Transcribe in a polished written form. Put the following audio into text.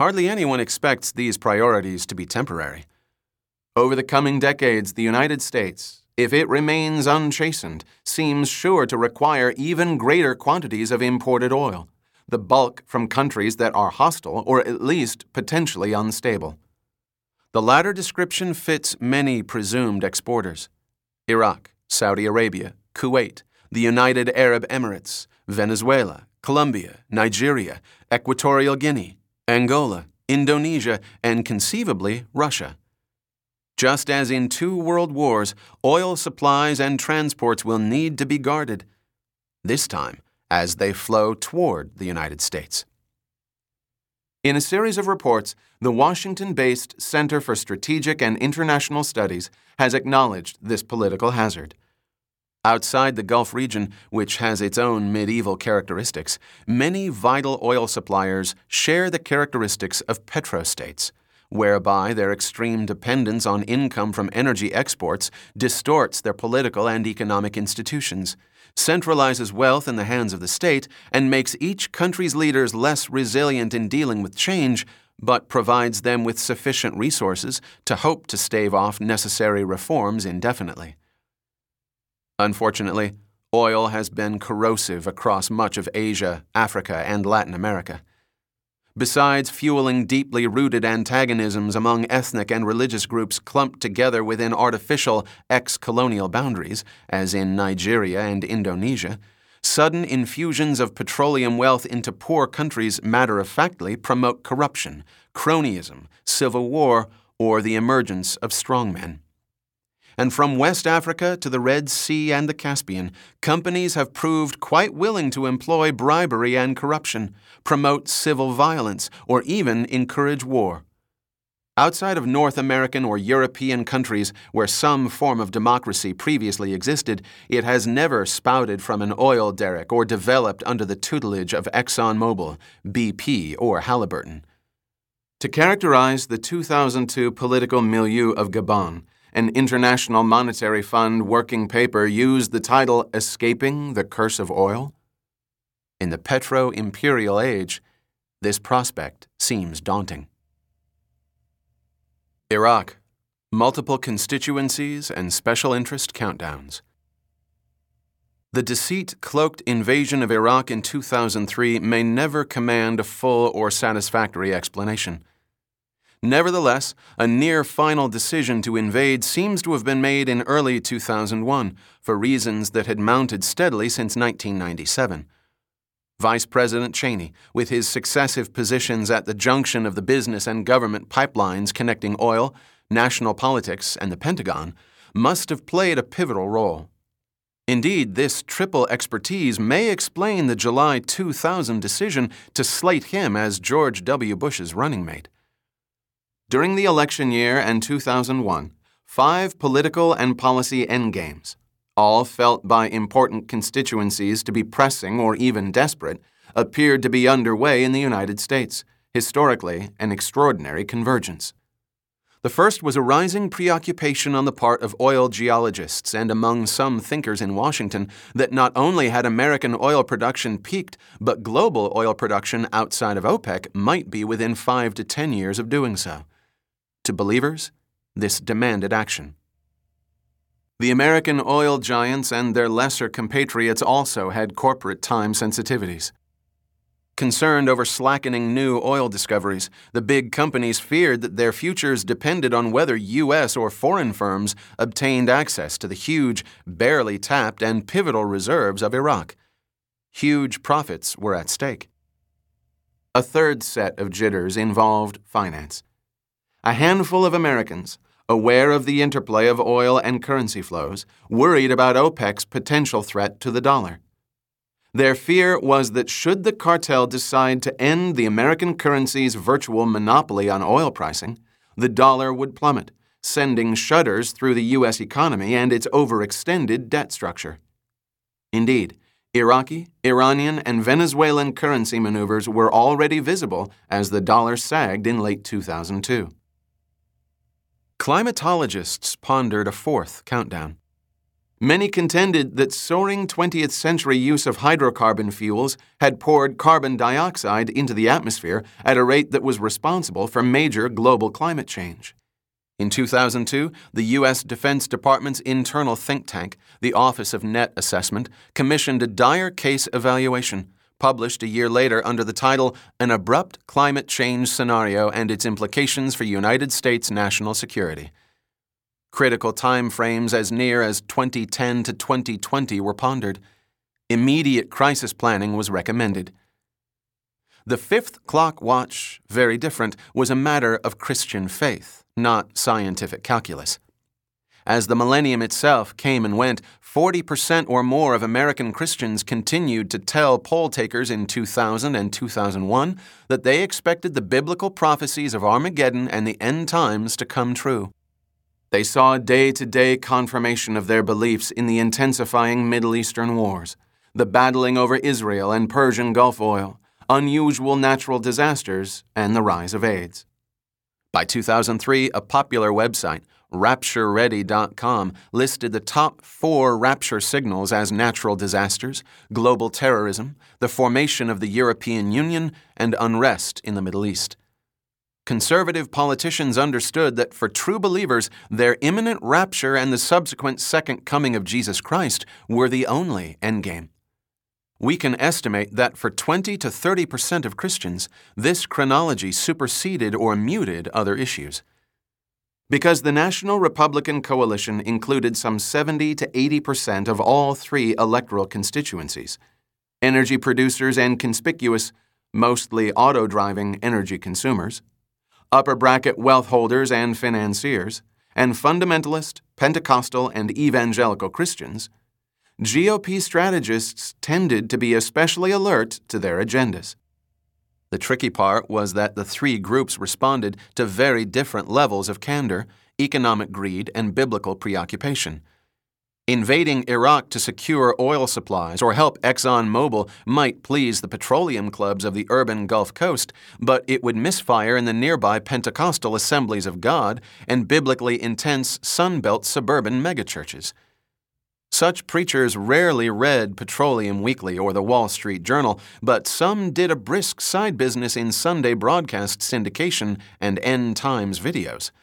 hardly anyone expects these priorities to be temporary. Over the coming decades, the United States, if it remains unchastened, seems sure to require even greater quantities of imported oil, the bulk from countries that are hostile or at least potentially unstable. The latter description fits many presumed exporters: Iraq, Saudi Arabia, Kuwait, the United Arab Emirates, Venezuela, Colombia, Nigeria, Equatorial Guinea, Angola, Indonesia, and conceivably Russia. Just as in 2 world wars, oil supplies and transports will need to be guarded, this time as they flow toward the United States. In a series of reports, the Washington-based Center for Strategic and International Studies has acknowledged this political hazard. Outside the Gulf region, which has its own medieval characteristics, many vital oil suppliers share the characteristics of petrostates, whereby their extreme dependence on income from energy exports distorts their political and economic institutions, centralizes wealth in the hands of the state, and makes each country's leaders less resilient in dealing with change, but provides them with sufficient resources to hope to stave off necessary reforms indefinitely. Unfortunately, oil has been corrosive across much of Asia, Africa, and Latin America. Besides fueling deeply rooted antagonisms among ethnic and religious groups clumped together within artificial ex-colonial boundaries, as in Nigeria and Indonesia, sudden infusions of petroleum wealth into poor countries matter-of-factly promote corruption, cronyism, civil war, or the emergence of strongmen. And from West Africa to the Red Sea and the Caspian, companies have proved quite willing to employ bribery and corruption, promote civil violence, or even encourage war. Outside of North American or European countries where some form of democracy previously existed, it has never spouted from an oil derrick or developed under the tutelage of ExxonMobil, BP, or Halliburton. To characterize the 2002 political milieu of Gabon, an International Monetary Fund working paper used the title "Escaping the Curse of Oil." In the petro-imperial age, this prospect seems daunting. Iraq, multiple constituencies and special interest countdowns. The deceit-cloaked invasion of Iraq in 2003 may never command a full or satisfactory explanation. Nevertheless, a near-final decision to invade seems to have been made in early 2001 for reasons that had mounted steadily since 1997. Vice President Cheney, with his successive positions at the junction of the business and government pipelines connecting oil, national politics, and the Pentagon, must have played a pivotal role. Indeed, this triple expertise may explain the July 2000 decision to slate him as George W. Bush's running mate. During the election year and 2001, 5 political and policy endgames, all felt by important constituencies to be pressing or even desperate, appeared to be underway in the United States, historically an extraordinary convergence. The first was a rising preoccupation on the part of oil geologists and among some thinkers in Washington that not only had American oil production peaked, but global oil production outside of OPEC might be within 5 to 10 years of doing so. To believers, this demanded action. The American oil giants and their lesser compatriots also had corporate time sensitivities. Concerned over slackening new oil discoveries, the big companies feared that their futures depended on whether U.S. or foreign firms obtained access to the huge, barely tapped, and pivotal reserves of Iraq. Huge profits were at stake. A third set of jitters involved finance. A handful of Americans, aware of the interplay of oil and currency flows, worried about OPEC's potential threat to the dollar. Their fear was that should the cartel decide to end the American currency's virtual monopoly on oil pricing, the dollar would plummet, sending shudders through the U.S. economy and its overextended debt structure. Indeed, Iraqi, Iranian, and Venezuelan currency maneuvers were already visible as the dollar sagged in late 2002. Climatologists pondered a fourth countdown. Many contended that soaring 20th century use of hydrocarbon fuels had poured carbon dioxide into the atmosphere at a rate that was responsible for major global climate change. In 2002, the U.S. Defense Department's internal think tank, the Office of Net Assessment, commissioned a dire case evaluation, published a year later under the title An Abrupt Climate Change Scenario and Its Implications for United States National Security. Critical time frames as near as 2010 to 2020 were pondered. Immediate crisis planning was recommended. The fifth clock watch, very different, was a matter of Christian faith, not scientific calculus. As the millennium itself came and went, 40% or more of American Christians continued to tell poll takers in 2000 and 2001 that they expected the biblical prophecies of Armageddon and the end times to come true. They saw day-to-day confirmation of their beliefs in the intensifying Middle Eastern wars, the battling over Israel and Persian Gulf oil, unusual natural disasters, and the rise of AIDS. By 2003, a popular website, RaptureReady.com, listed the top 4 rapture signals as natural disasters, global terrorism, the formation of the European Union, and unrest in the Middle East. Conservative politicians understood that for true believers, their imminent rapture and the subsequent second coming of Jesus Christ were the only endgame. We can estimate that for 20 to 30% of Christians, this chronology superseded or muted other issues. Because the National Republican Coalition included some 70 to 80% of all 3 electoral constituencies, energy producers and conspicuous, mostly auto-driving energy consumers, upper bracket wealth holders and financiers, and fundamentalist, Pentecostal, and evangelical Christians, GOP strategists tended to be especially alert to their agendas. The tricky part was that the 3 groups responded to very different levels of candor, economic greed, and biblical preoccupation. Invading Iraq to secure oil supplies or help ExxonMobil might please the petroleum clubs of the urban Gulf Coast, but it would misfire in the nearby Pentecostal Assemblies of God and biblically intense Sunbelt suburban megachurches. Such preachers rarely read Petroleum Weekly or the Wall Street Journal, but some did a brisk side business in Sunday broadcast syndication and end times videos.